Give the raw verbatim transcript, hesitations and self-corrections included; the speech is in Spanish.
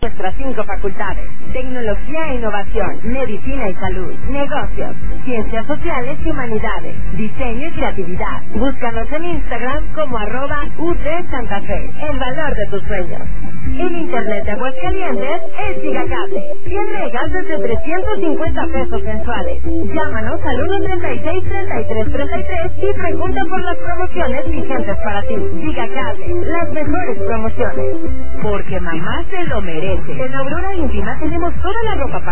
Nuestras cinco facultades: tecnología e innovación, medicina y salud, negocios, ciencias sociales y humanidades, diseño y creatividad. Búscanos en Instagram como arroba U T Santa Fe. El valor de tus sueños. El internet de Aguascalientes es Gigacable. cien megas desde trescientos cincuenta pesos mensuales. Llámanos al uno treinta y seis, treinta y tres treinta y tres y pregunta por las promociones vigentes para ti. Gigacable, las mejores promociones. Porque mamá se lo merece. En Aurora Íntima tenemos toda la ropa para